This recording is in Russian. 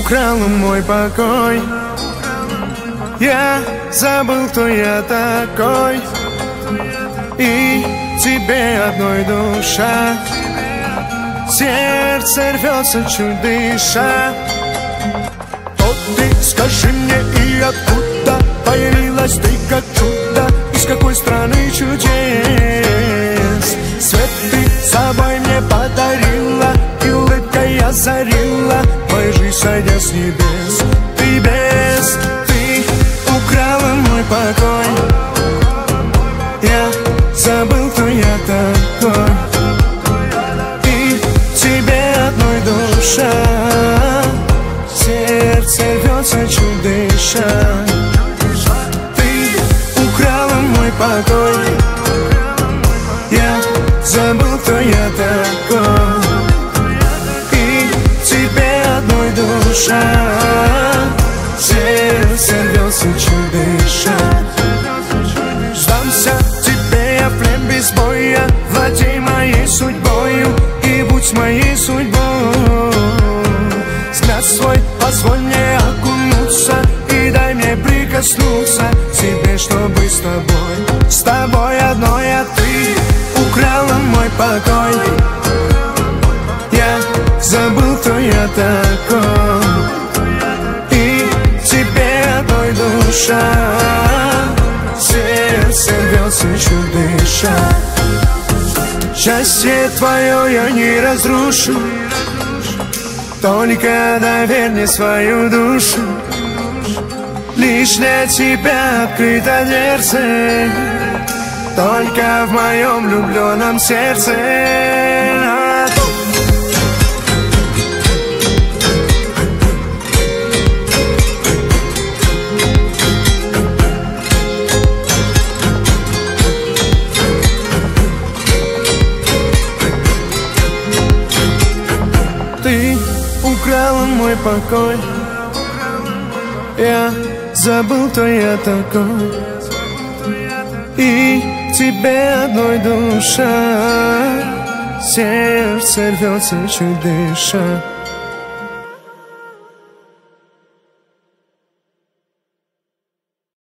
украла мой покой. Я забыл, кто я такой, и тебе одной душа. Сердце рвется, чуть дыша. Вот ты скажи мне, и откуда появилась ты как чудо? Из какой страны чудес? Свет ты собой мне подарила, и улыбкой озарила мою жизнь, сойдя с небес. Ты без, ты украла мой покой. Я забыл, кто я такой, и тебе одной душа. Сердце рвется, чуть дыша. Ты украла мой покой. Я забыл, кто я такой, и тебе одной душа. Сердце рвется, чуть дыша. Сдамся тебе я в плен без боя. Владей моей судьбою и будь моей судьбой. Взгляд свой позволь мне окунуться, и дай мне прикоснуться к тебе, чтобы с тобой одной. А ты украла мой покой. Я забыл, кто я такой, и тебе одной душа. Сердце рвется, чуть дыша. Счастье твое я не разрушу, только доверь мне свою душу. Лишь для тебя открыто дверцы, только в моем влюбленном сердце. Ты украла мой покой. Я забыл, кто я такой, и тебе одной душа. Сердце рвется, чуть дыша.